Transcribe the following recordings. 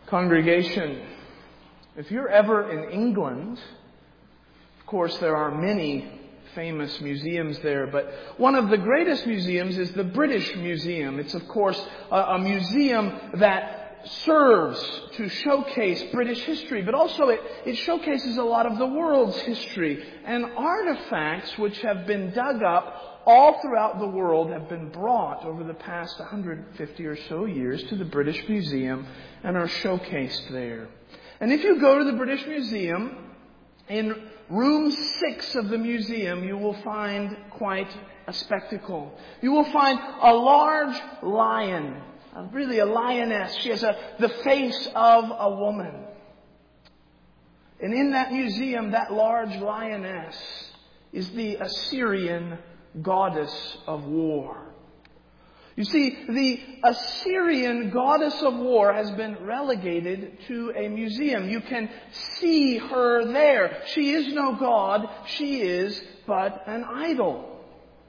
Congregation, if you're ever in England, of course there are many famous museums there, but one of the greatest museums is the British Museum. It's of course a museum that serves to showcase British history, but also it showcases a lot of the world's history. And artifacts which have been dug up all throughout the world have been brought over the past 150 or so years to the British Museum and are showcased there. And if you go to the British Museum, in room 6 of the museum, you will find quite a spectacle. You will find a large lion, really a lioness. She has the face of a woman. And in that museum, that large lioness is the Assyrian goddess of war. You see, the Assyrian goddess of war has been relegated to a museum. You can see her there. She is no god. She is but an idol.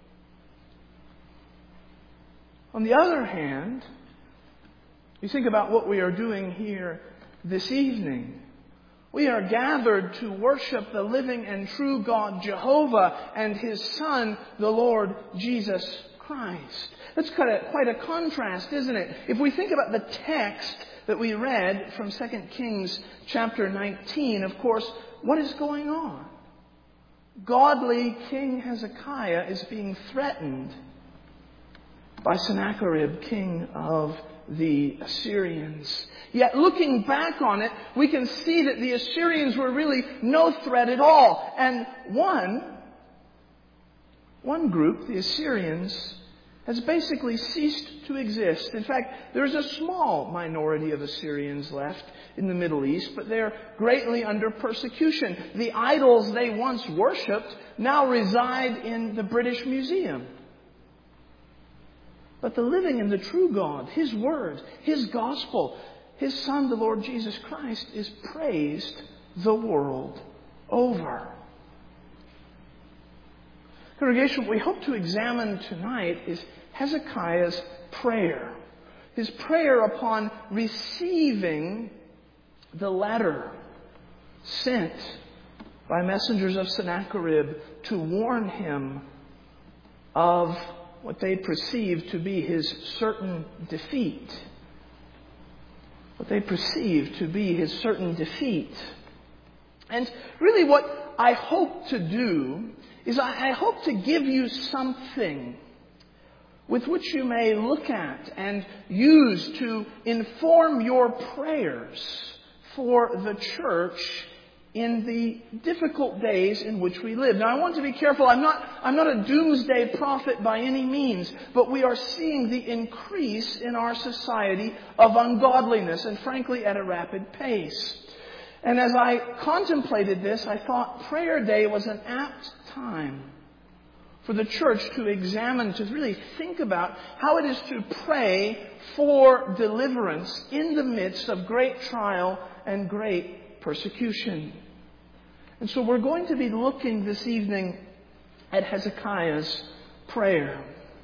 On the other hand, you think about what we are doing here this evening. We are gathered to worship the living and true God, Jehovah, and His Son, the Lord Jesus Christ. That's quite a contrast, isn't it? If we think about the text that we read from 2 Kings chapter 19, of course, what is going on? Godly King Hezekiah is being threatened by Sennacherib, king of the Assyrians. Yet looking back on it, we can see that the Assyrians were really no threat at all. And one group, the Assyrians, has basically ceased to exist. In fact, there's a small minority of Assyrians left in the Middle East, but they're greatly under persecution. The idols they once worshipped now reside in the British Museum. But the living and the true God, His Word, His Gospel, His Son, the Lord Jesus Christ, is praised the world over. Congregation, what we hope to examine tonight is Hezekiah's prayer. His prayer upon receiving the letter sent by messengers of Sennacherib to warn him of what they perceived to be his certain defeat. What they perceived to be his certain defeat. And really what I hope to do is I hope to give you something with which you may look at and use to inform your prayers for the church in the difficult days in which we live. Now, I want to be careful. I'm not a doomsday prophet by any means, but we are seeing the increase in our society of ungodliness, and frankly, at a rapid pace. And as I contemplated this, I thought prayer day was an apt time for the church to examine, to really think about how it is to pray for deliverance in the midst of great trial and great persecution. And so we're going to be looking this evening at Hezekiah's prayer.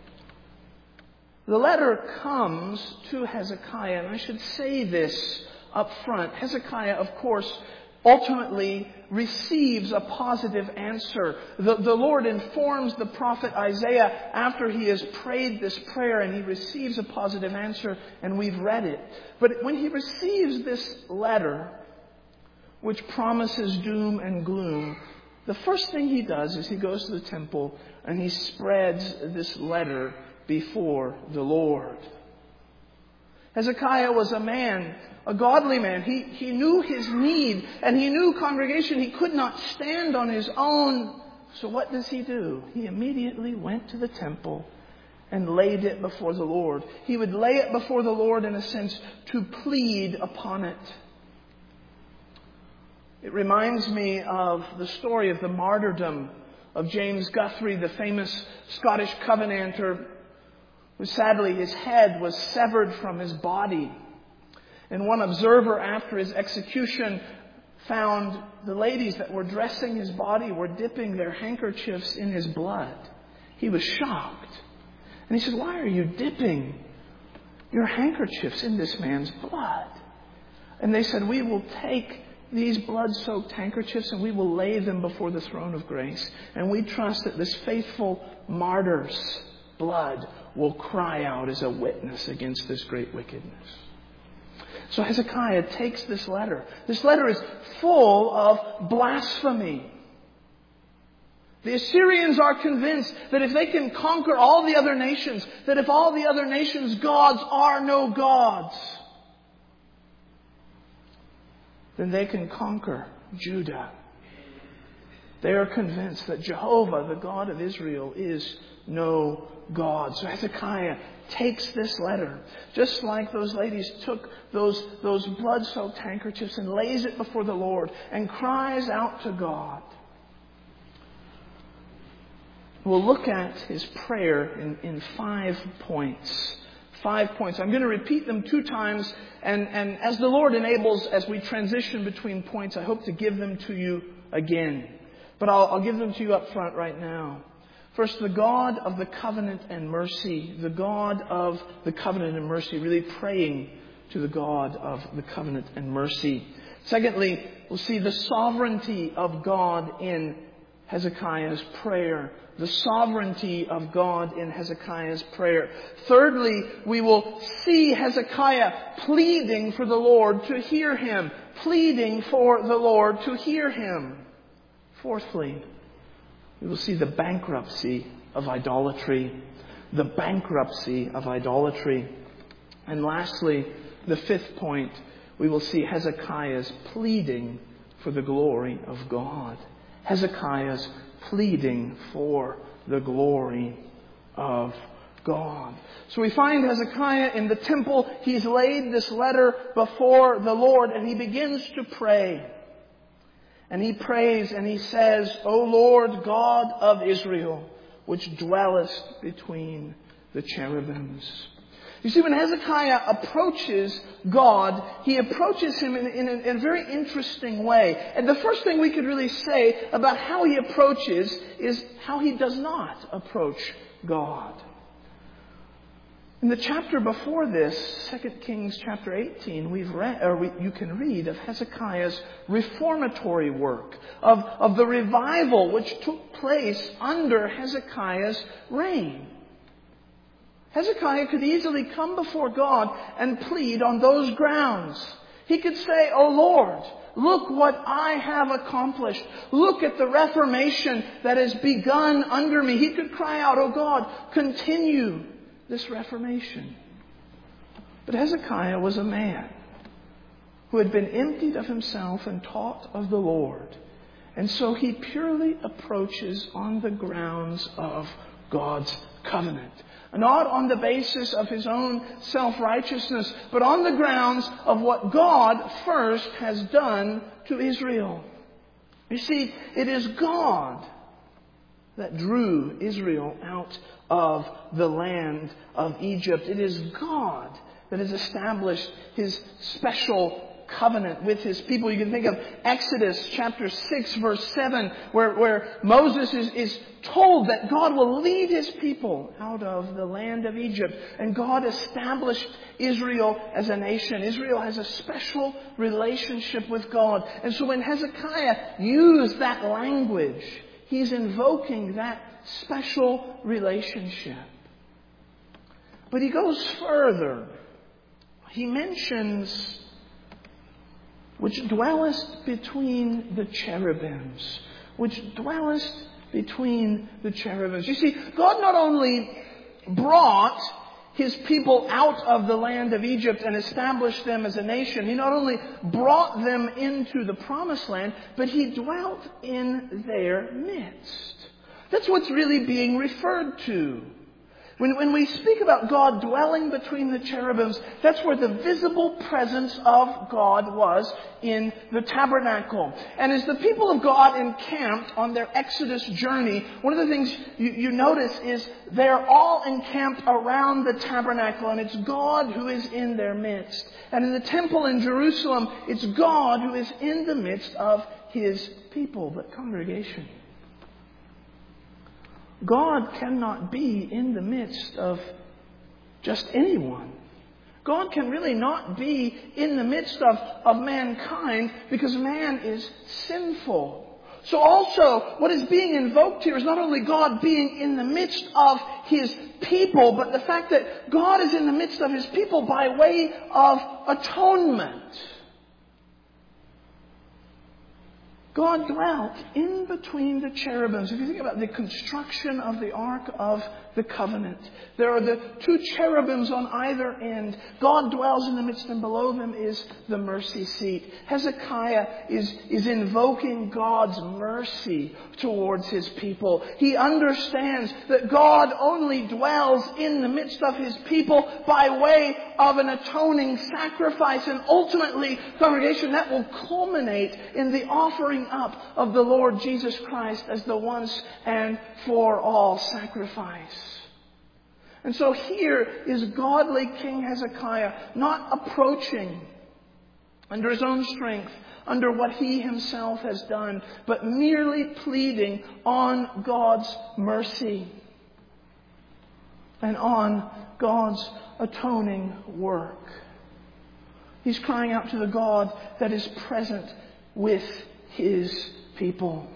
The letter comes to Hezekiah, and I should say this up front. Hezekiah, of course, ultimately receives a positive answer. The Lord informs the prophet Isaiah after he has prayed this prayer, and he receives a positive answer, and we've read it. But when he receives this letter, which promises doom and gloom, the first thing he does is he goes to the temple and he spreads this letter before the Lord. Hezekiah was a man, a godly man. He knew his need, and he knew, congregation, he could not stand on his own. So what does he do? He immediately went to the temple and laid it before the Lord. He would lay it before the Lord, in a sense, to plead upon it. It reminds me of the story of the martyrdom of James Guthrie, the famous Scottish Covenanter, who sadly his head was severed from his body. And one observer after his execution found the ladies that were dressing his body were dipping their handkerchiefs in his blood. He was shocked. And he said, "Why are you dipping your handkerchiefs in this man's blood?" And they said, we will take these blood-soaked handkerchiefs and we will lay them before the throne of grace. And we trust that this faithful martyr's blood will cry out as a witness against this great wickedness. So Hezekiah takes this letter. This letter is full of blasphemy. The Assyrians are convinced that if they can conquer all the other nations, that if all the other nations' gods are no gods, then they can conquer Judah. They are convinced that Jehovah, the God of Israel, is no God. So Hezekiah takes this letter, just like those ladies took those blood-soaked handkerchiefs, and lays it before the Lord and cries out to God. We'll look at his prayer in 5 points. 5 points. I'm going to repeat them 2 times, and as the Lord enables, as we transition between points, I hope to give them to you again. But I'll give them to you up front right now. First, the God of the covenant and mercy. The God of the covenant and mercy. Really praying to the God of the covenant and mercy. Secondly, we'll see the sovereignty of God in Hezekiah's prayer. The sovereignty of God in Hezekiah's prayer. Thirdly, we will see Hezekiah pleading for the Lord to hear him. Pleading for the Lord to hear him. Fourthly, we will see the bankruptcy of idolatry. The bankruptcy of idolatry. And lastly, the 5th point, we will see Hezekiah's pleading for the glory of God. Hezekiah's pleading for the glory of God. So we find Hezekiah in the temple. He's laid this letter before the Lord and he begins to pray. And he prays and he says, O Lord God of Israel, which dwellest between the cherubims. You see, when Hezekiah approaches God, he approaches him in a very interesting way. And the first thing we could really say about how he approaches is how he does not approach God. In the chapter before this, 2 Kings chapter 18, you can read of Hezekiah's reformatory work, of the revival which took place under Hezekiah's reign. Hezekiah could easily come before God and plead on those grounds. He could say, O Lord, look what I have accomplished. Look at the reformation that has begun under me. He could cry out, O God, continue this reformation. But Hezekiah was a man who had been emptied of himself and taught of the Lord. And so he purely approaches on the grounds of God's covenant. Not on the basis of his own self-righteousness, but on the grounds of what God first has done to Israel. You see, it is God that drew Israel out of the land of Egypt. It is God that has established His special covenant with His people. You can think of Exodus chapter 6 verse 7 where Moses is told that God will lead His people out of the land of Egypt. And God established Israel as a nation. Israel has a special relationship with God. And so when Hezekiah used that language, he's invoking that special relationship. But he goes further. He mentions which dwellest between the cherubims. Which dwellest between the cherubims. You see, God not only brought His people out of the land of Egypt and established them as a nation. He not only brought them into the promised land, but He dwelt in their midst. That's what's really being referred to. When we speak about God dwelling between the cherubims, that's where the visible presence of God was in the tabernacle. And as the people of God encamped on their Exodus journey, one of the things you notice is they're all encamped around the tabernacle, and it's God who is in their midst. And in the temple in Jerusalem, it's God who is in the midst of His people, the congregation. God cannot be in the midst of just anyone. God can really not be in the midst of mankind because man is sinful. So also, what is being invoked here is not only God being in the midst of His people, but the fact that God is in the midst of His people by way of atonement. God dwelt in between the cherubims. If you think about the construction of the Ark of the Covenant, there are the two cherubims on either end. God dwells in the midst, and below them is the mercy seat. Hezekiah is invoking God's mercy towards his people. He understands that God only dwells in the midst of His people by way of an atoning sacrifice. And ultimately, congregation, that will culminate in the offering up of the Lord Jesus Christ as the once and for all sacrifice. And so here is godly King Hezekiah not approaching under his own strength, under what he himself has done, but merely pleading on God's mercy and on God's atoning work. He's crying out to the God that is present with His people.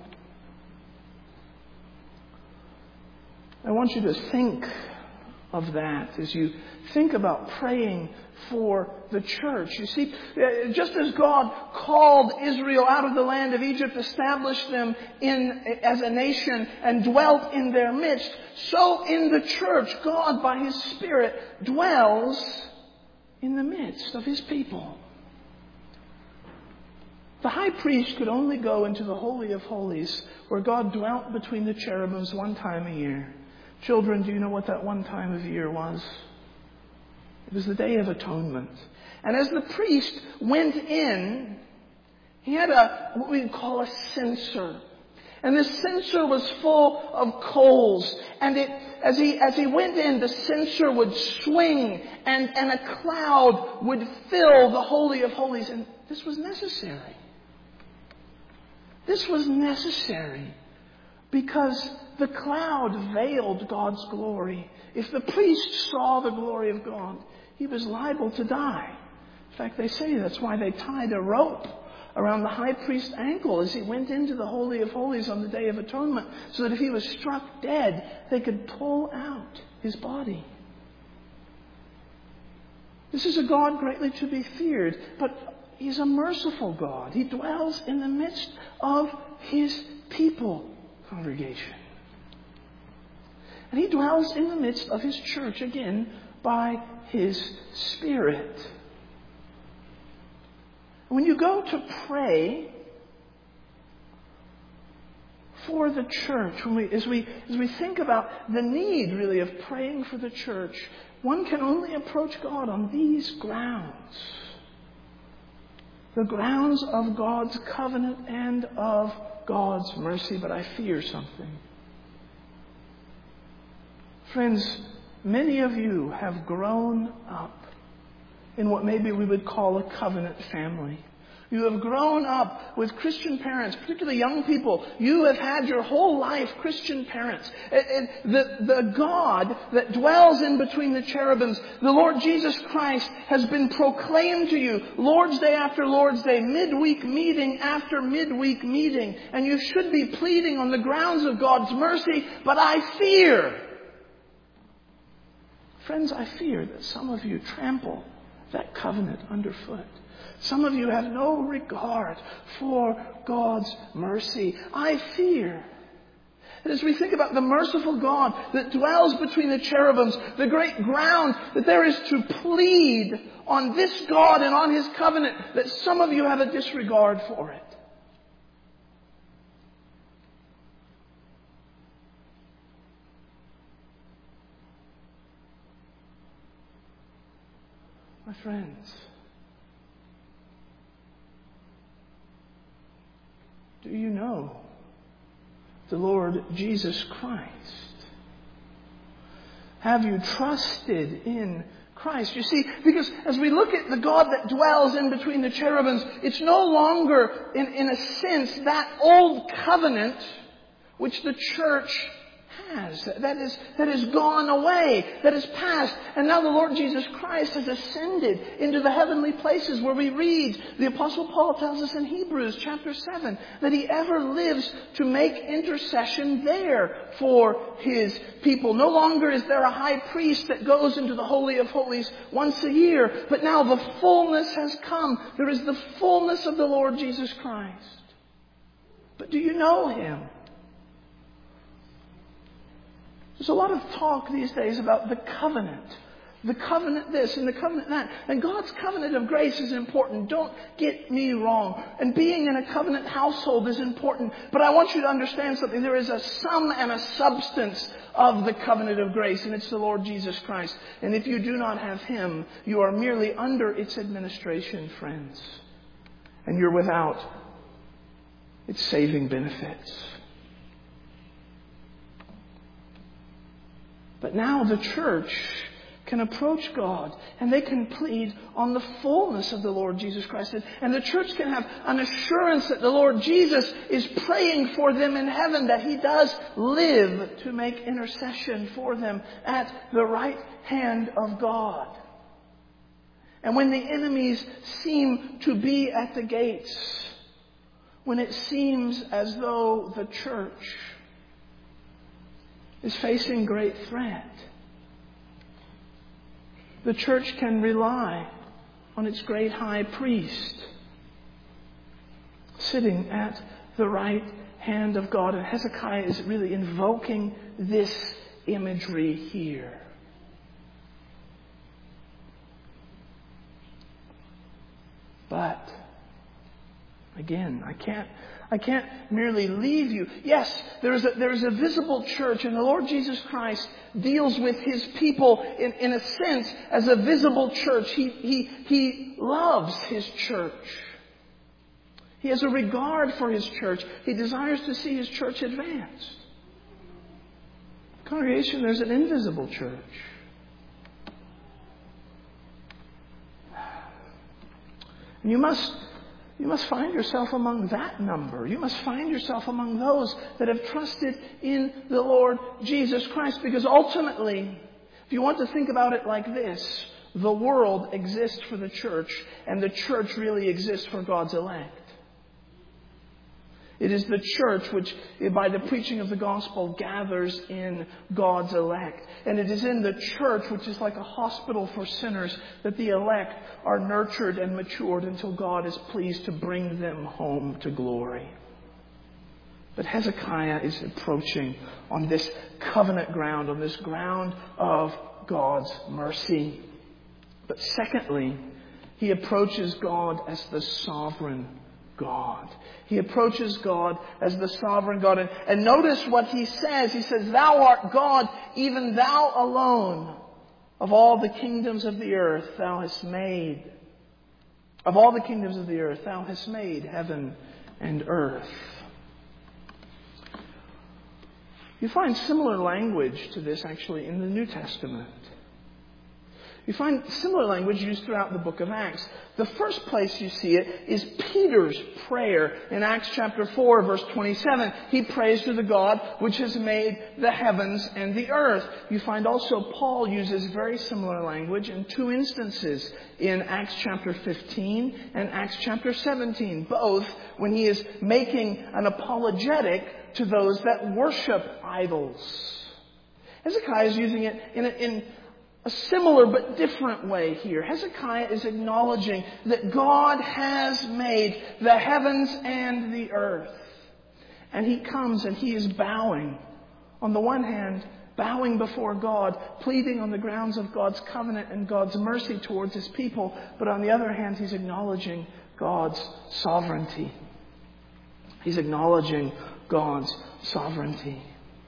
I want you to think of that as you think about praying for the church. You see, just as God called Israel out of the land of Egypt, established them as a nation, and dwelt in their midst, so in the church, God, by His Spirit, dwells in the midst of His people. The high priest could only go into the Holy of Holies, where God dwelt between the cherubims one time a year. Children, do you know what that one time of year was? It was the Day of Atonement. And as the priest went in, he had what we call a censer. And this censer was full of coals. And as he went in, the censer would swing and a cloud would fill the Holy of Holies. And this was necessary. This was necessary because the cloud veiled God's glory. If the priest saw the glory of God, he was liable to die. In fact, they say that's why they tied a rope around the high priest's ankle as he went into the Holy of Holies on the Day of Atonement, so that if he was struck dead, they could pull out his body. This is a God greatly to be feared, but He's a merciful God. He dwells in the midst of His people, congregation. And He dwells in the midst of His church, again, by His Spirit. When you go to pray for the church, as we think about the need, really, of praying for the church, one can only approach God on these grounds. The grounds of God's covenant and of God's mercy. But I fear something. Friends, many of you have grown up in what maybe we would call a covenant family. You have grown up with Christian parents, particularly young people. You have had your whole life Christian parents. The God that dwells in between the cherubims, the Lord Jesus Christ, has been proclaimed to you Lord's Day after Lord's Day, midweek meeting after midweek meeting. And you should be pleading on the grounds of God's mercy. But I fear, friends, I fear that some of you trample that covenant underfoot. Some of you have no regard for God's mercy. I fear that as we think about the merciful God that dwells between the cherubims, the great ground that there is to plead on this God and on His covenant, that some of you have a disregard for it. My friends, do you know the Lord Jesus Christ? Have you trusted in Christ? You see, because as we look at the God that dwells in between the cherubims, it's no longer, in a sense, that old covenant which the church that is gone away, that is past. And now the Lord Jesus Christ has ascended into the heavenly places where we read, the Apostle Paul tells us in Hebrews chapter 7, that He ever lives to make intercession there for His people. No longer is there a high priest that goes into the Holy of Holies once a year, but now the fullness has come. There is the fullness of the Lord Jesus Christ. But do you know Him? There's a lot of talk these days about the covenant. The covenant this and the covenant that. And God's covenant of grace is important. Don't get me wrong. And being in a covenant household is important. But I want you to understand something. There is a sum and a substance of the covenant of grace. And it's the Lord Jesus Christ. And if you do not have Him, you are merely under its administration, friends. And you're without its saving benefits. But now the church can approach God and they can plead on the fullness of the Lord Jesus Christ. And the church can have an assurance that the Lord Jesus is praying for them in heaven, that He does live to make intercession for them at the right hand of God. And when the enemies seem to be at the gates, when it seems as though the church is facing great threat, the church can rely on its great high priest sitting at the right hand of God. And Hezekiah is really invoking this imagery here. But again, I can't merely leave you. Yes, there is a visible church, and the Lord Jesus Christ deals with His people in a sense as a visible church. He loves His church. He has a regard for His church. He desires to see His church advance. Congregation, there's an invisible church. And you must find yourself among that number. You must find yourself among those that have trusted in the Lord Jesus Christ. Because ultimately, if you want to think about it like this, the world exists for the church, and the church really exists for God's elect. It is the church which, by the preaching of the gospel, gathers in God's elect. And it is in the church, which is like a hospital for sinners, that the elect are nurtured and matured until God is pleased to bring them home to glory. But Hezekiah is approaching on this covenant ground, on this ground of God's mercy. But secondly, he approaches God as the sovereign God. He approaches God as the sovereign God. And notice what he says. He says, "Thou art God, even Thou alone. Of all the kingdoms of the earth Thou hast made. Of all the kingdoms of the earth Thou hast made heaven and earth." You find similar language to this actually in the New Testament. You find similar language used throughout the book of Acts. The first place you see it is Peter's prayer in Acts chapter 4, verse 27. He prays to the God which has made the heavens and the earth. You find also Paul uses very similar language in two instances in Acts chapter 15 and Acts chapter 17. Both when he is making an apologetic to those that worship idols. Hezekiah is using it in a similar but different way here. Hezekiah is acknowledging that God has made the heavens and the earth. And he comes and he is bowing. On the one hand, bowing before God, pleading on the grounds of God's covenant and God's mercy towards His people. But on the other hand, he's acknowledging God's sovereignty. He's acknowledging God's sovereignty.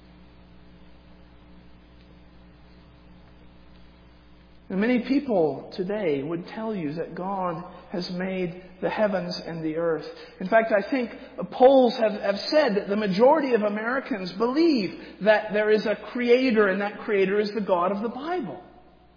And many people today would tell you that God has made the heavens and the earth. In fact, I think polls have said that the majority of Americans believe that there is a creator, and that creator is the God of the Bible.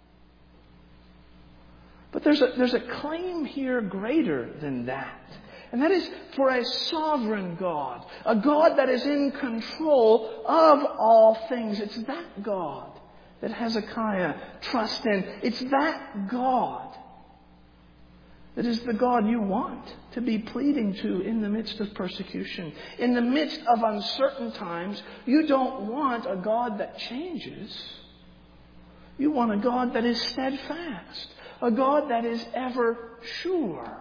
But there's a claim here greater than that. And that is for a sovereign God, a God that is in control of all things. It's that God that Hezekiah trusts in. It's that God that is the God you want to be pleading to in the midst of persecution. In the midst of uncertain times, you don't want a God that changes. You want a God that is steadfast, a God that is ever sure.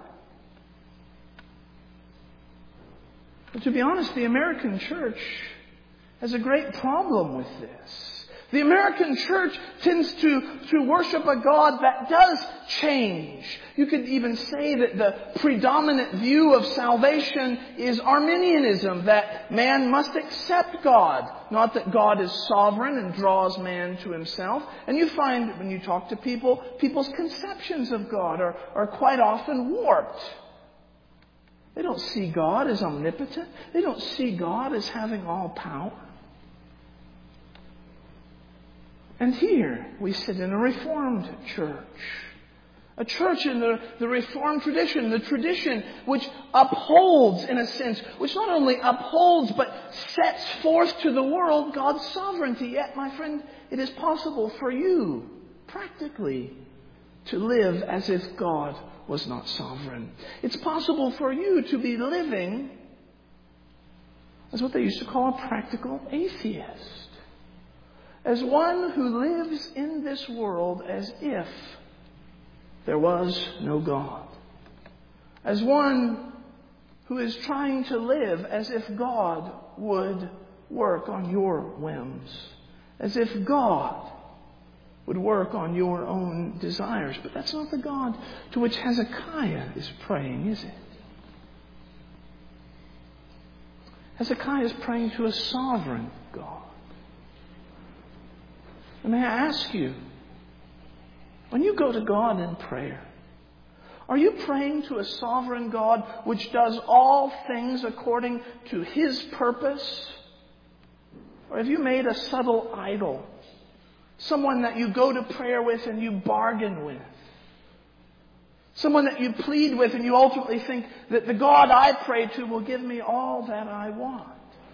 But to be honest, the American church has a great problem with this. The American church tends to worship a God that does change. You could even say that the predominant view of salvation is Arminianism, that man must accept God, not that God is sovereign and draws man to himself. And you find when you talk to people, people's conceptions of God are quite often warped. They don't see God as omnipotent. They don't see God as having all power. And here we sit in a Reformed church. A church in the Reformed tradition, the tradition which upholds, in a sense, which not only upholds but sets forth to the world God's sovereignty. Yet, my friend, it is possible for you, practically, to live as if God was not sovereign. It's possible for you to be living as what they used to call a practical atheist. As one who lives in this world as if there was no God. As one who is trying to live as if God would work on your whims. As if God would work on your own desires. But that's not the God to which Hezekiah is praying, is it? Hezekiah is praying to a sovereign God. And may I ask you, when you go to God in prayer, are you praying to a sovereign God which does all things according to His purpose? Or have you made a subtle idol? Someone that you go to prayer with and you bargain with? Someone that you plead with and you ultimately think that the God I pray to will give me all that I want?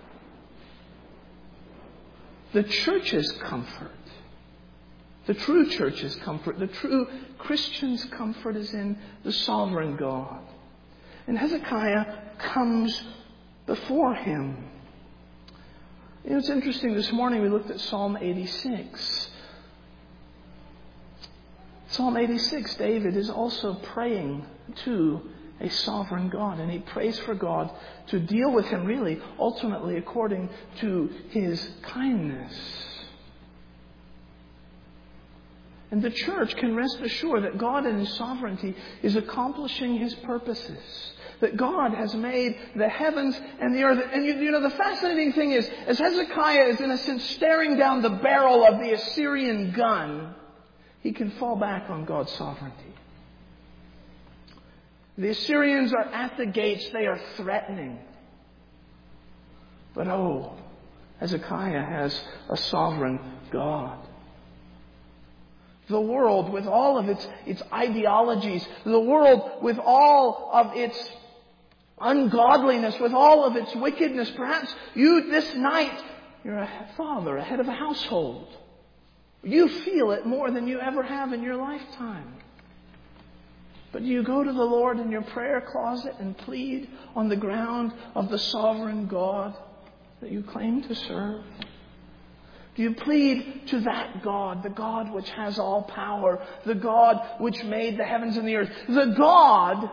The church's comfort, the true church's comfort, the true Christian's comfort is in the sovereign God. And Hezekiah comes before Him. You know, it's interesting, this morning we looked at Psalm 86. Psalm 86, David is also praying to a sovereign God. And he prays for God to deal with him really, ultimately, according to His kindness. And the church can rest assured that God in His sovereignty is accomplishing His purposes. That God has made the heavens and the earth. And you know, the fascinating thing is, as Hezekiah is in a sense staring down the barrel of the Assyrian gun, he can fall back on God's sovereignty. The Assyrians are at the gates. They are threatening. But Hezekiah has a sovereign God. The world with all of its ideologies, the world with all of its ungodliness, with all of its wickedness. Perhaps you this night, you're a father, a head of a household. You feel it more than you ever have in your lifetime. But do you go to the Lord in your prayer closet and plead on the ground of the sovereign God that you claim to serve? Do you plead to that God, the God which has all power, the God which made the heavens and the earth, the God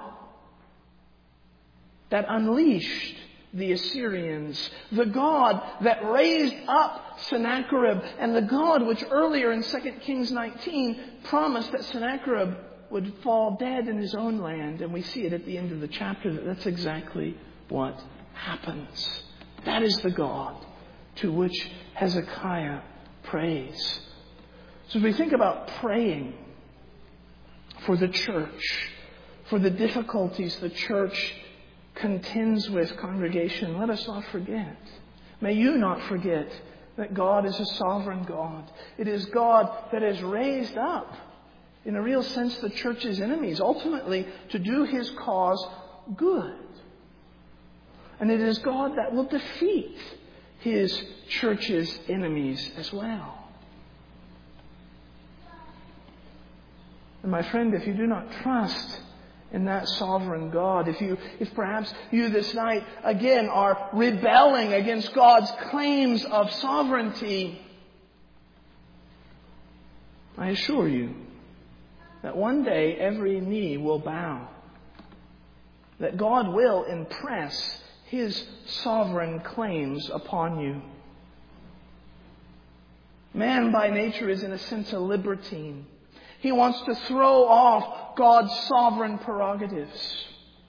that unleashed the Assyrians, the God that raised up Sennacherib, and the God which earlier in 2 Kings 19 promised that Sennacherib would fall dead in his own land. And we see it at the end of the chapter that that's exactly what happens. That is the God to which Hezekiah prays. So as we think about praying for the church, for the difficulties the church contends with, congregation, let us not forget. May you not forget that God is a sovereign God. It is God that has raised up, in a real sense, the church's enemies, ultimately to do His cause good. And it is God that will defeat His church's enemies as well. And my friend, if you do not trust in that sovereign God, if perhaps you this night again are rebelling against God's claims of sovereignty, I assure you that one day every knee will bow. That God will impress His sovereign claims upon you. Man by nature is in a sense a libertine. He wants to throw off God's sovereign prerogatives.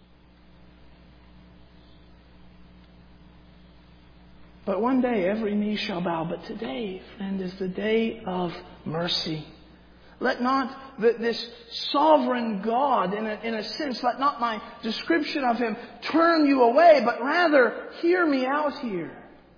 But one day every knee shall bow. But today, friend, is the day of mercy. Let not this sovereign God, in a sense, let not my description of Him turn you away, but rather hear me out here.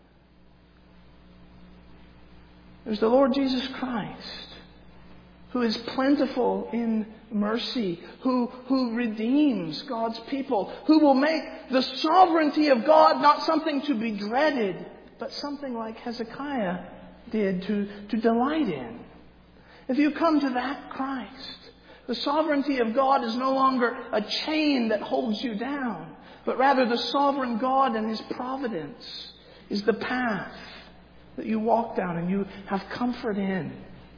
There's the Lord Jesus Christ, who is plentiful in mercy, who redeems God's people, who will make the sovereignty of God not something to be dreaded, but something like Hezekiah did to delight in. If you come to that Christ, the sovereignty of God is no longer a chain that holds you down, but rather the sovereign God and His providence is the path that you walk down and you have comfort in.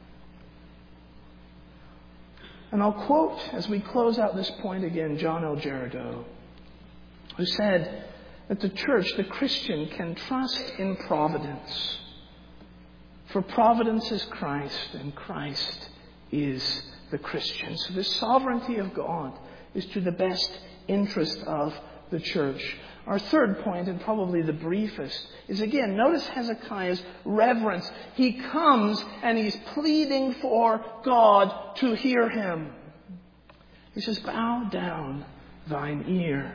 And I'll quote, as we close out this point again, John L. Jericho, who said that the church, the Christian, can trust in providence. For providence is Christ, and Christ is the Christian. So the sovereignty of God is to the best interest of the church. Our third point, and probably the briefest, is again, notice Hezekiah's reverence. He comes and he's pleading for God to hear him. He says, "Bow down thine ear."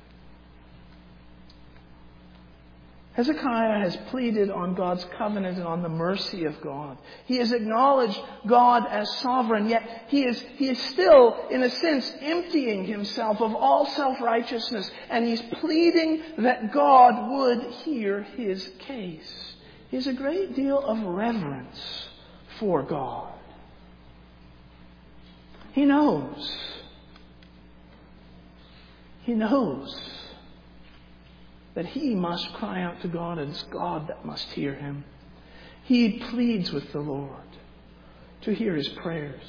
Hezekiah has pleaded on God's covenant and on the mercy of God. He has acknowledged God as sovereign, yet he is still, in a sense, emptying himself of all self-righteousness. And he's pleading that God would hear his case. He has a great deal of reverence for God. He knows. He knows that he must cry out to God, and it's God that must hear him. He pleads with the Lord to hear his prayers.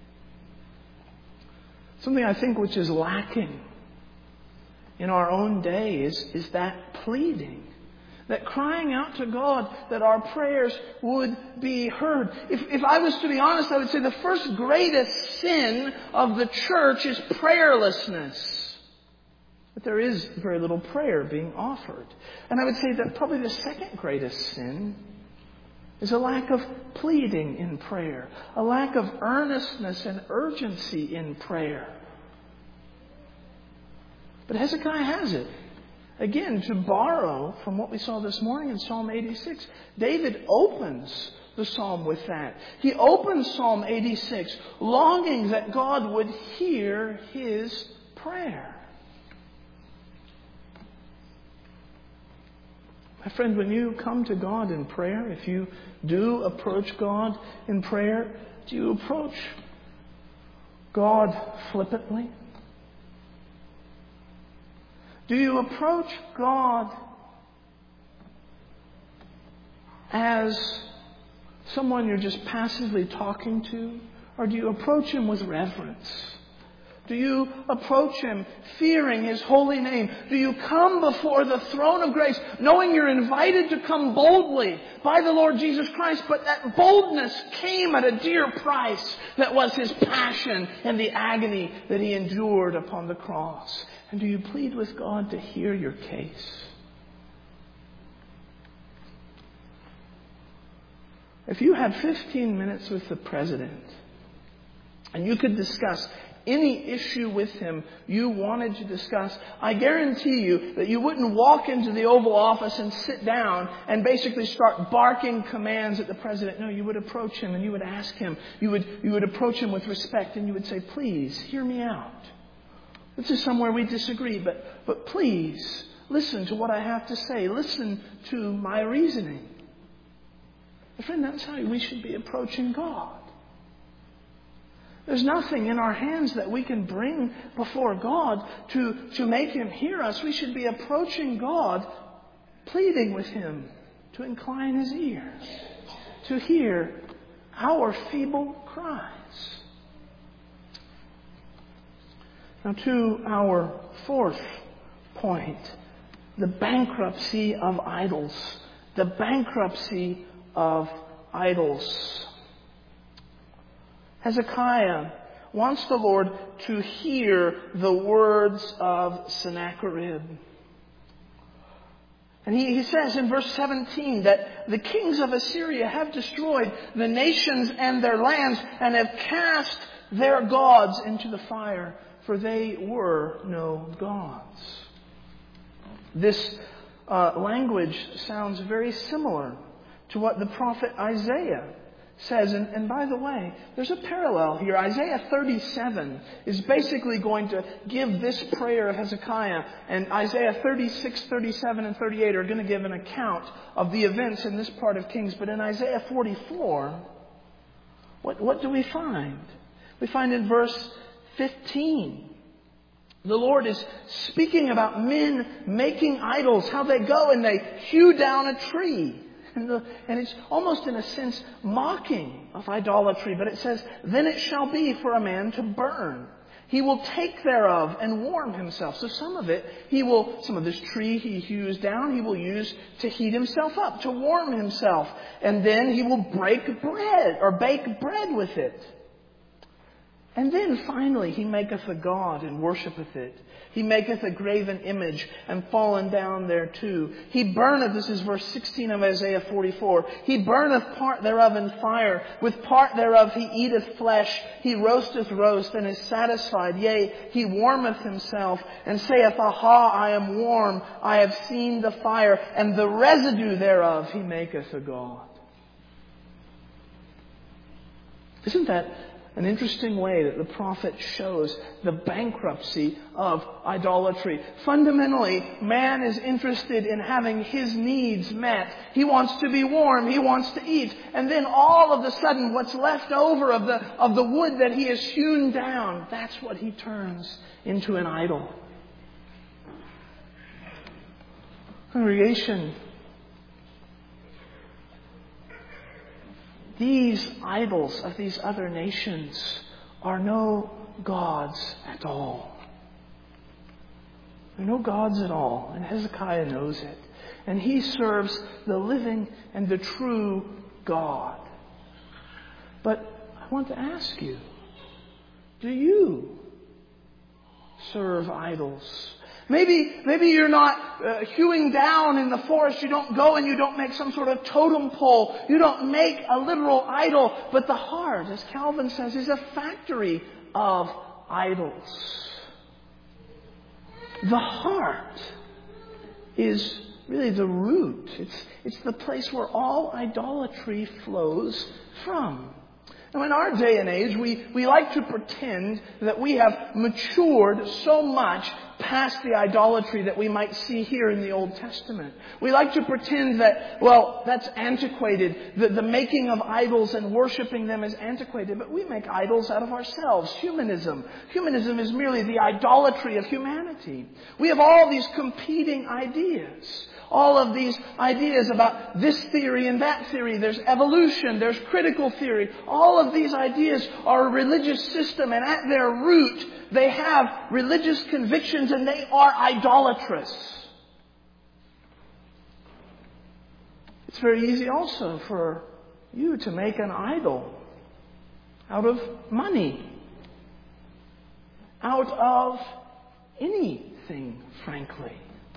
Something I think which is lacking in our own day is that pleading. That crying out to God that our prayers would be heard. If I was to be honest, I would say the first greatest sin of the church is prayerlessness. But there is very little prayer being offered. And I would say that probably the second greatest sin is a lack of pleading in prayer. A lack of earnestness and urgency in prayer. But Hezekiah has it. Again, to borrow from what we saw this morning in Psalm 86, David opens the psalm with that. He opens Psalm 86 longing that God would hear his prayer. My friend, when you come to God in prayer, if you do approach God in prayer, do you approach God flippantly? Do you approach God as someone you're just passively talking to? Or do you approach Him with reverence? Do you approach Him fearing His holy name? Do you come before the throne of grace knowing you're invited to come boldly by the Lord Jesus Christ, but that boldness came at a dear price that was His passion and the agony that He endured upon the cross? And do you plead with God to hear your case? If you had 15 minutes with the President and you could discuss any issue with him you wanted to discuss, I guarantee you that you wouldn't walk into the Oval Office and sit down and basically start barking commands at the President. No, you would approach him and you would ask him. You would approach him with respect and you would say, "Please, hear me out. This is somewhere we disagree, but please, Listen to what I have to say. Listen to my reasoning. But friend, that's how we should be approaching God. There's nothing in our hands that we can bring before God to make Him hear us. We should be approaching God, pleading with Him to incline His ears, to hear our feeble cries. Now to our fourth point, the bankruptcy of idols. The bankruptcy of idols. Hezekiah wants the Lord to hear the words of Sennacherib. And he says in verse 17 that the kings of Assyria have destroyed the nations and their lands and have cast their gods into the fire, for they were no gods. This language sounds very similar to what the prophet Isaiah says. And by the way, there's a parallel here. Isaiah 37 is basically going to give this prayer of Hezekiah. And Isaiah 36, 37, and 38 are going to give an account of the events in this part of Kings. But in Isaiah 44, what do we find? We find in verse 15, the Lord is speaking about men making idols, how they go and they hew down a tree. And it's almost in a sense mocking of idolatry. But it says, then it shall be for a man to burn. He will take thereof and warm himself. So some of this tree he hews down, he will use to heat himself up, to warm himself. And then he will bake bread with it. And then finally he maketh a god and worshipeth it. He maketh a graven image and fallen down thereto. He burneth, this is verse 16 of Isaiah 44. He burneth part thereof in fire. With part thereof he eateth flesh. He roasteth roast and is satisfied. Yea, he warmeth himself and saith, Aha, I am warm. I have seen the fire. And the residue thereof he maketh a god. Isn't that an interesting way that the prophet shows the bankruptcy of idolatry? Fundamentally, man is interested in having his needs met. He wants to be warm. He wants to eat. And then all of a sudden, what's left over of the wood that he has hewn down, that's what he turns into an idol. Congregation, these idols of these other nations are no gods at all. They're no gods at all. And Hezekiah knows it. And he serves the living and the true God. But I want to ask you, do you serve idols? Maybe you're not hewing down in the forest. You don't go and you don't make some sort of totem pole. You don't make a literal idol. But the heart, as Calvin says, is a factory of idols. The heart is really the root. It's the place where all idolatry flows from. Now, in our day and age, we like to pretend that we have matured so much past the idolatry that we might see here in the Old Testament. We like to pretend that, that's antiquated. The making of idols and worshiping them is antiquated. But we make idols out of ourselves. Humanism. Humanism is merely the idolatry of humanity. We have all these competing ideas. All of these ideas about this theory and that theory. There's evolution. There's critical theory. All of these ideas are a religious system, and at their root, they have religious convictions, and they are idolatrous. It's very easy also for you to make an idol out of money, out of anything, frankly.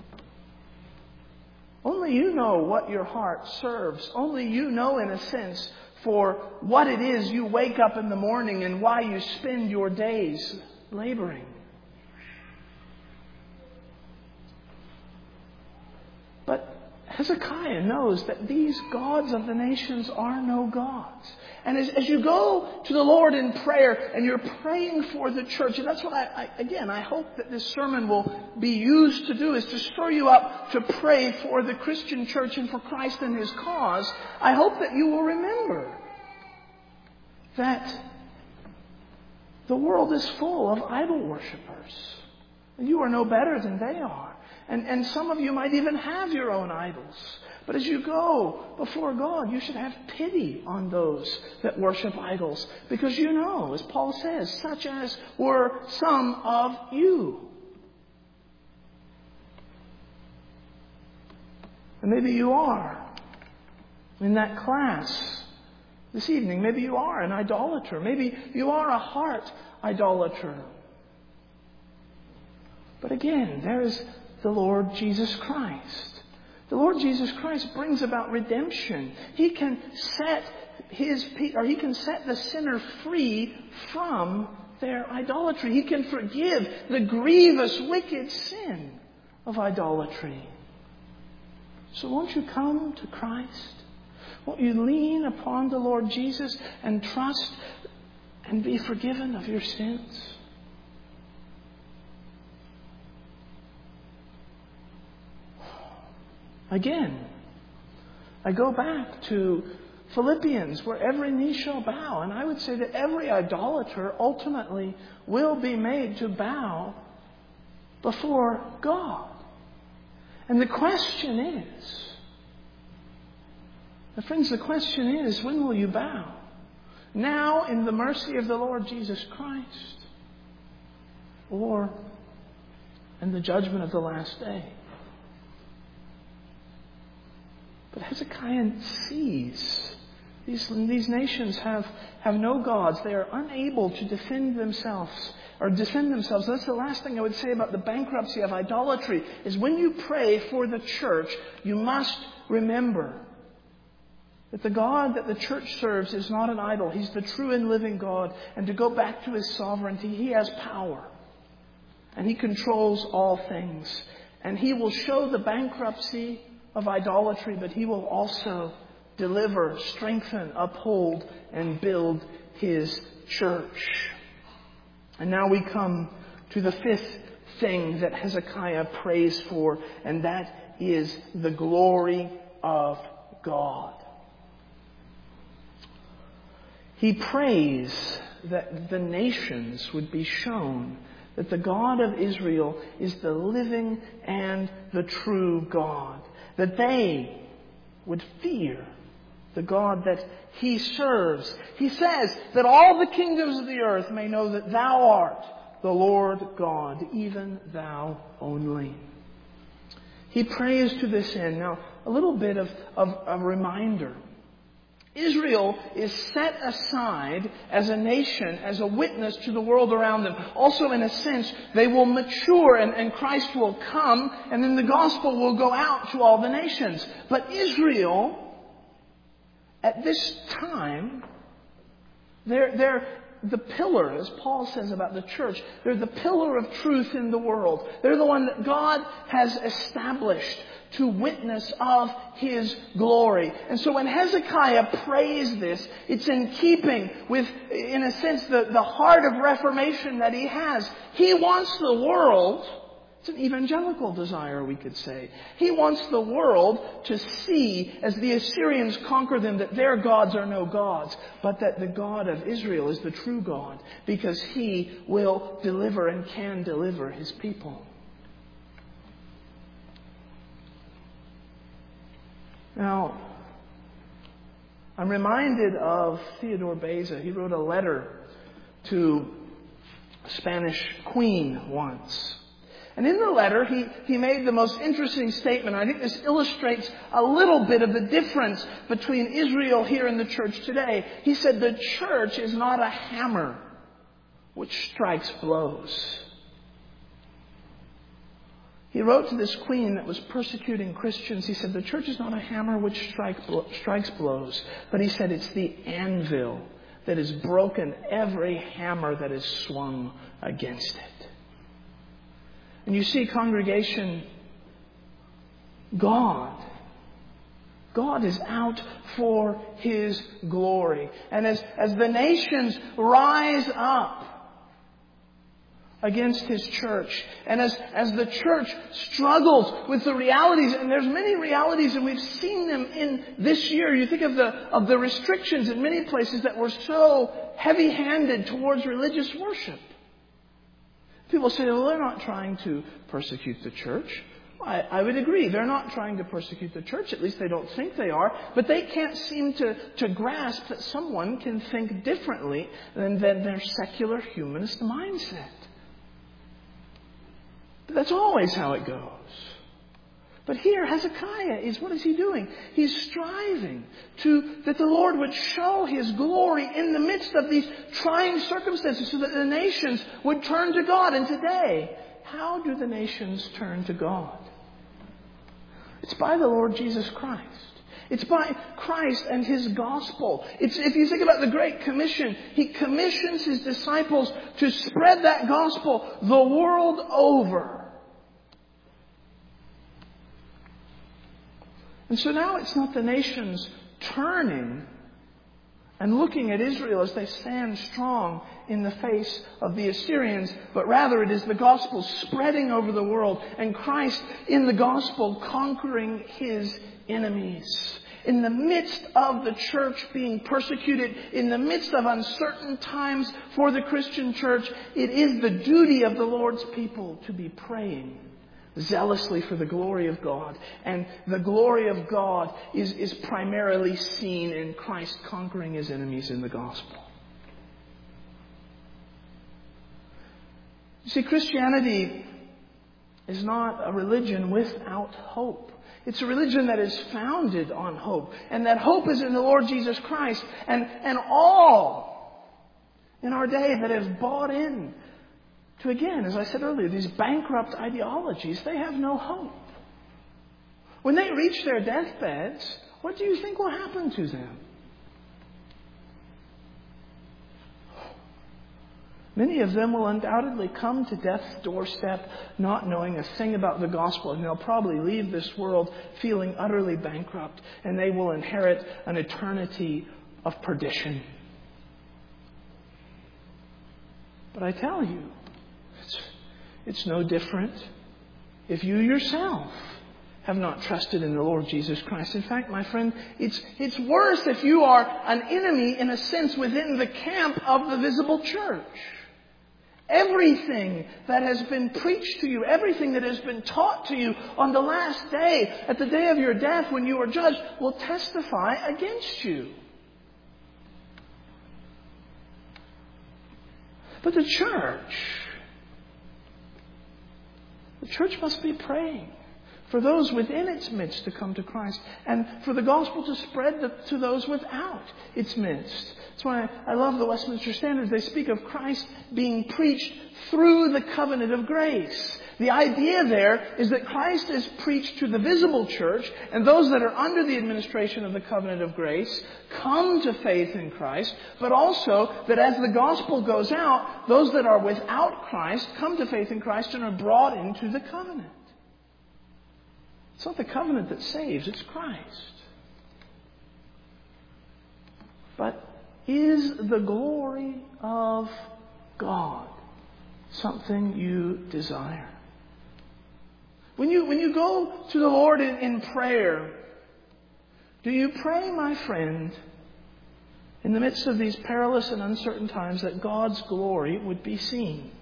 Only you know what your heart serves. Only you know, in a sense, for what it is you wake up in the morning and why you spend your days laboring. But Hezekiah knows that these gods of the nations are no gods. And as you go to the Lord in prayer and you're praying for the church, and that's what I hope that this sermon will be used to do, is to stir you up to pray for the Christian church and for Christ and His cause. I hope that you will remember that the world is full of idol worshippers. And you are no better than they are. And some of you might even have your own idols. But as you go before God, you should have pity on those that worship idols. Because you know, as Paul says, such as were some of you. And maybe you are in that class this evening. Maybe you are an idolater. Maybe you are a heart idolater. But again, there is the Lord Jesus Christ. The Lord Jesus Christ brings about redemption. He can set He can set the sinner free from their idolatry. He can forgive the grievous, wicked sin of idolatry. So won't you come to Christ? Won't you lean upon the Lord Jesus and trust and be forgiven of your sins? Again, I go back to Philippians, where every knee shall bow. And I would say that every idolater ultimately will be made to bow before God. And the question is, my friends, the question is, when will you bow? Now in the mercy of the Lord Jesus Christ, or in the judgment of the last day? But Hezekiah sees these nations have no gods. They are unable to defend themselves. That's the last thing I would say about the bankruptcy of idolatry, is when you pray for the church, you must remember that the God that the church serves is not an idol. He's the true and living God. And to go back to His sovereignty, He has power. And He controls all things. And He will show the bankruptcy of idolatry, but He will also deliver, strengthen, uphold, and build His church. And now we come to the fifth thing that Hezekiah prays for, and that is the glory of God. He prays that the nations would be shown that the God of Israel is the living and the true God. That they would fear the God that He serves. He says that all the kingdoms of the earth may know that Thou art the Lord God, even Thou only. He prays to this end. Now, a little bit of a reminder. Israel is set aside as a nation, as a witness to the world around them. Also, in a sense, they will mature and Christ will come, and then the gospel will go out to all the nations. But Israel, at this time, they're the pillar, as Paul says about the church. They're the pillar of truth in the world. They're the one that God has established to witness of His glory. And so when Hezekiah prays this, it's in keeping with, in a sense, the heart of reformation that he has. He wants the world, it's an evangelical desire, we could say. He wants the world to see, as the Assyrians conquer them, that their gods are no gods, but that the God of Israel is the true God, because He will deliver and can deliver His people. Now, I'm reminded of Theodore Beza. He wrote a letter to a Spanish queen once. And in the letter, he made the most interesting statement. I think this illustrates a little bit of the difference between Israel here and the church today. He said, the church is not a hammer which strikes blows. He wrote to this queen that was persecuting Christians. He said, the church is not a hammer which strikes blows. But he said, it's the anvil that has broken every hammer that is swung against it. And you see, congregation, God God is out for His glory. And as the nations rise up against His church, and as the church struggles with the realities, and there's many realities, and we've seen them in this year. You think of the restrictions in many places that were so heavy-handed towards religious worship. People say, well, they're not trying to persecute the church. I would agree. They're not trying to persecute the church. At least they don't think they are. But they can't seem to grasp that someone can think differently than their secular humanist mindset. But that's always how it goes. But here, Hezekiah what is he doing? He's striving that the Lord would show His glory in the midst of these trying circumstances so that the nations would turn to God. And today, how do the nations turn to God? It's by the Lord Jesus Christ. It's by Christ and His gospel. If you think about the Great Commission, He commissions His disciples to spread that gospel the world over. And so now it's not the nations turning and looking at Israel as they stand strong in the face of the Assyrians, but rather it is the gospel spreading over the world and Christ in the gospel conquering His enemies. In the midst of the church being persecuted, in the midst of uncertain times for the Christian church, it is the duty of the Lord's people to be praying zealously for the glory of God. And the glory of God is primarily seen in Christ conquering His enemies in the gospel. You see, Christianity is not a religion without hope. It's a religion that is founded on hope. And that hope is in the Lord Jesus Christ. And all in our day that have bought in to, again, as I said earlier, these bankrupt ideologies, they have no hope. When they reach their deathbeds, what do you think will happen to them? Many of them will undoubtedly come to death's doorstep not knowing a thing about the gospel, and they'll probably leave this world feeling utterly bankrupt, and they will inherit an eternity of perdition. But I tell you, it's no different if you yourself have not trusted in the Lord Jesus Christ. In fact, my friend, it's worse if you are an enemy, in a sense, within the camp of the visible church. Everything that has been preached to you, everything that has been taught to you on the last day, at the day of your death when you are judged, will testify against you. But the church must be praying for those within its midst to come to Christ, and for the gospel to spread to those without its midst. That's why I love the Westminster Standards. They speak of Christ being preached through the covenant of grace. The idea there is that Christ is preached to the visible church, and those that are under the administration of the covenant of grace come to faith in Christ, but also that as the gospel goes out, those that are without Christ come to faith in Christ and are brought into the covenant. It's not the covenant that saves, it's Christ. But is the glory of God something you desire? When you go to the Lord in prayer, do you pray, my friend, in the midst of these perilous and uncertain times, that God's glory would be seen?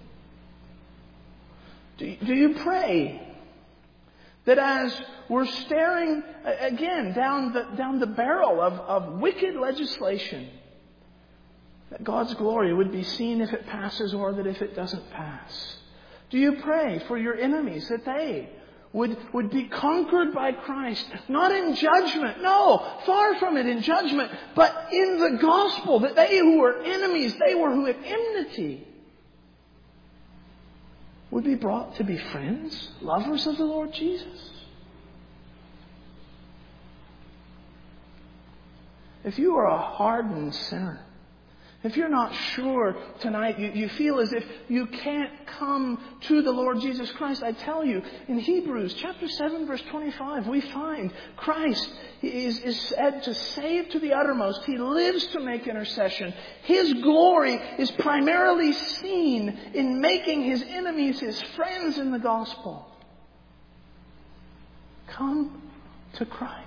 Do you pray that as we're staring again down the barrel of wicked legislation, that God's glory would be seen if it passes or that if it doesn't pass? Do you pray for your enemies that they would be conquered by Christ, not in judgment, no, far from it in judgment, but in the gospel, that they who were enemies, they who had enmity, would be brought to be friends, lovers of the Lord Jesus? If you are a hardened sinner, If you're not sure tonight, you feel as if you can't come to the Lord Jesus Christ, I tell you, in Hebrews chapter 7, verse 25, we find Christ is said to save to the uttermost. He lives to make intercession. His glory is primarily seen in making His enemies His friends in the gospel. Come to Christ.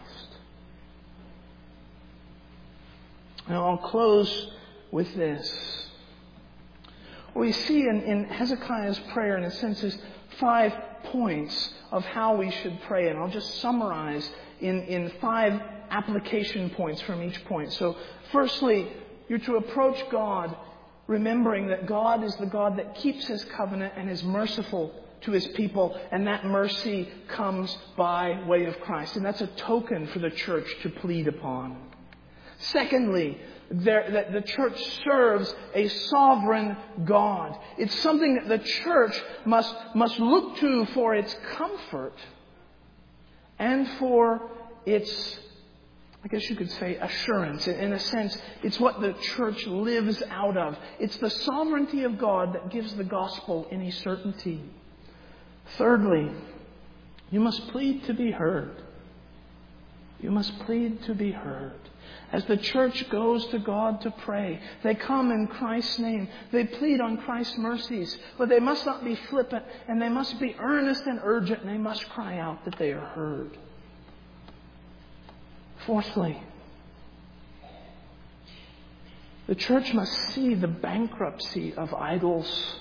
Now I'll close with this. We see in Hezekiah's prayer, in a sense, is 5 points of how we should pray. And I'll just summarize in 5 application points from each point. So, firstly, you're to approach God remembering that God is the God that keeps His covenant and is merciful to His people. And that mercy comes by way of Christ. And that's a token for the church to plead upon. Secondly, that the church serves a sovereign God. It's something that the church must look to for its comfort and for its, I guess you could say, assurance. In a sense, it's what the church lives out of. It's the sovereignty of God that gives the gospel any certainty. Thirdly, you must plead to be heard. You must plead to be heard. As the church goes to God to pray, they come in Christ's name. They plead on Christ's mercies. But they must not be flippant, and they must be earnest and urgent, and they must cry out that they are heard. Fourthly, the church must see the bankruptcy of idols.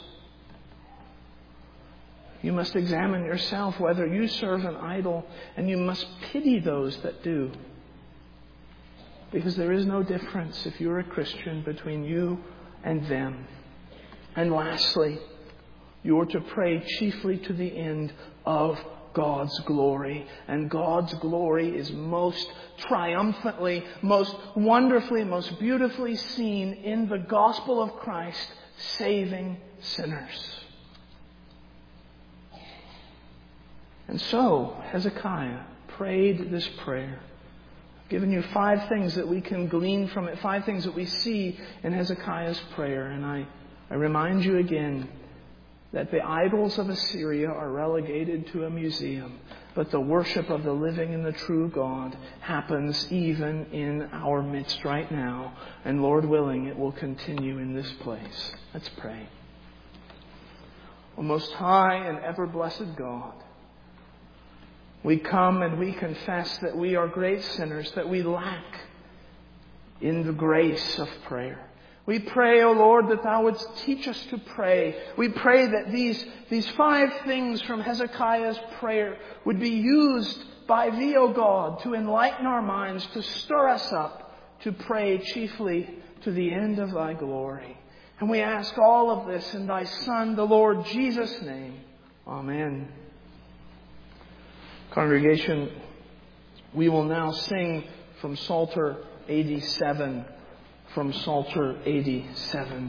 You must examine yourself whether you serve an idol, and you must pity those that do. Because there is no difference, if you're a Christian, between you and them. And lastly, you are to pray chiefly to the end of God's glory. And God's glory is most triumphantly, most wonderfully, most beautifully seen in the gospel of Christ, saving sinners. And so, Hezekiah prayed this prayer. Given you 5 things that we can glean from it, 5 things that we see in Hezekiah's prayer. And I remind you again that the idols of Assyria are relegated to a museum, but the worship of the living and the true God happens even in our midst right now. And Lord willing, it will continue in this place. Let's pray. O most high and ever blessed God, we come and we confess that we are great sinners, that we lack in the grace of prayer. We pray, O Lord, that Thou wouldst teach us to pray. We pray that these 5 things from Hezekiah's prayer would be used by Thee, O God, to enlighten our minds, to stir us up, to pray chiefly to the end of Thy glory. And we ask all of this in Thy Son, the Lord Jesus' name. Amen. Congregation, we will now sing from Psalter 87. From Psalter 87.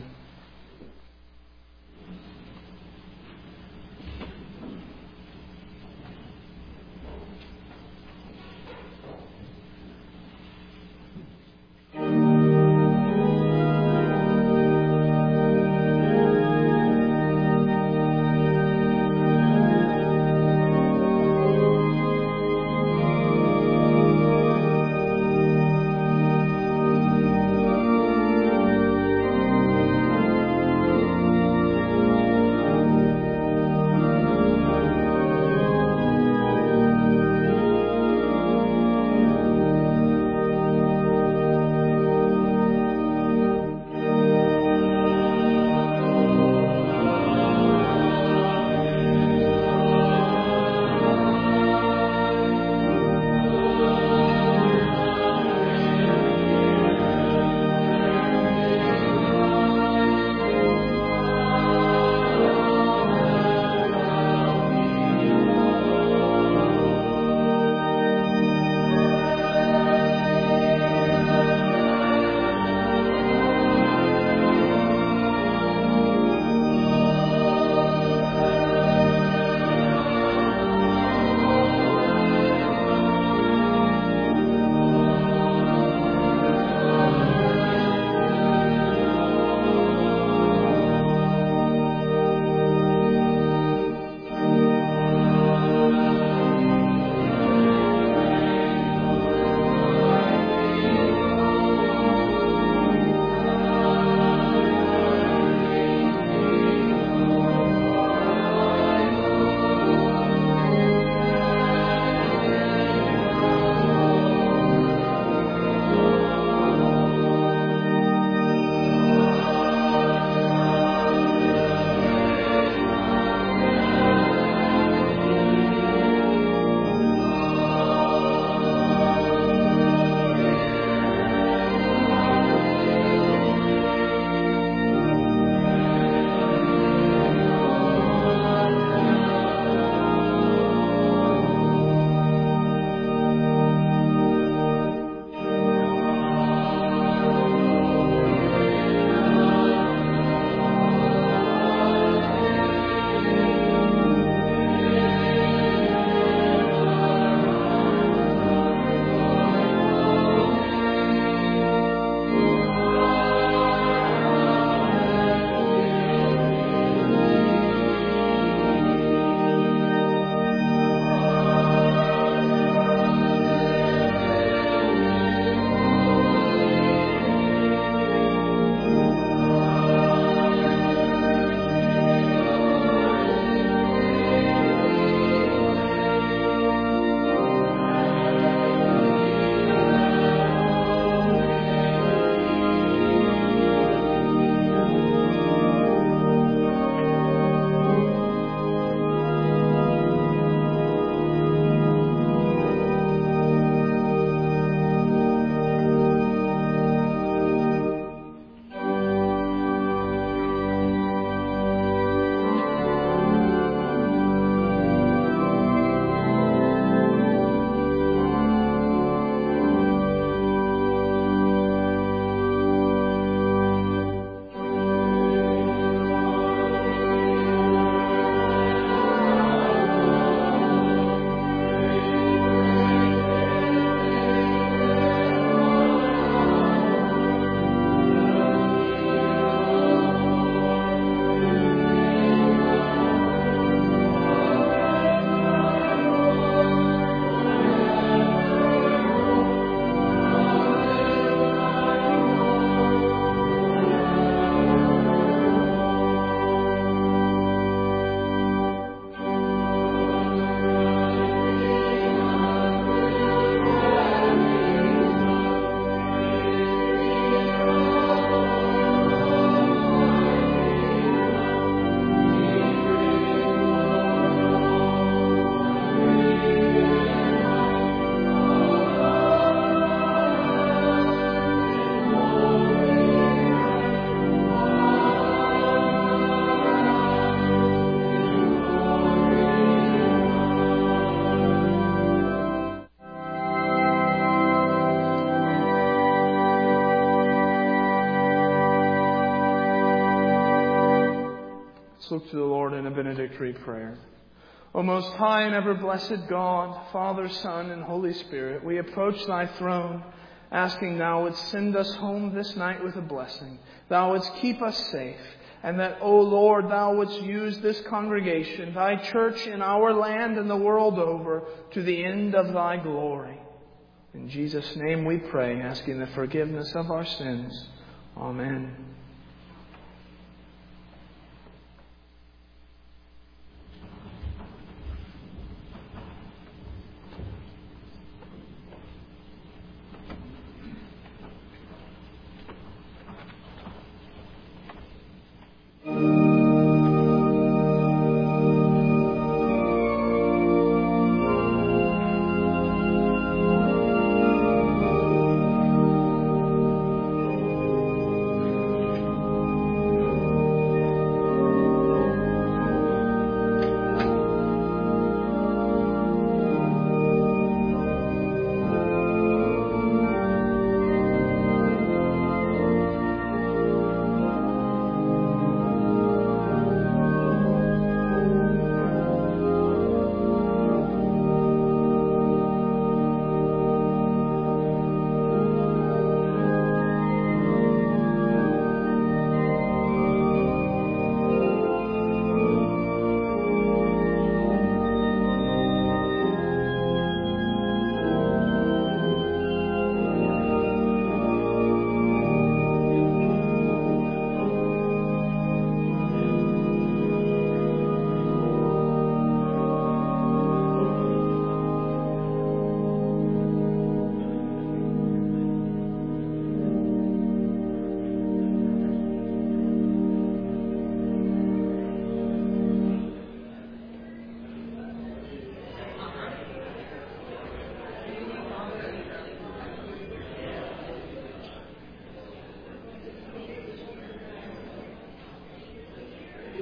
look to the Lord in a benedictory prayer. O most high and ever blessed God, Father, Son, and Holy Spirit, we approach Thy throne, asking Thou wouldst send us home this night with a blessing. Thou wouldst keep us safe. And that, O Lord, Thou wouldst use this congregation, Thy church in our land and the world over, to the end of Thy glory. In Jesus' name we pray, asking the forgiveness of our sins. Amen.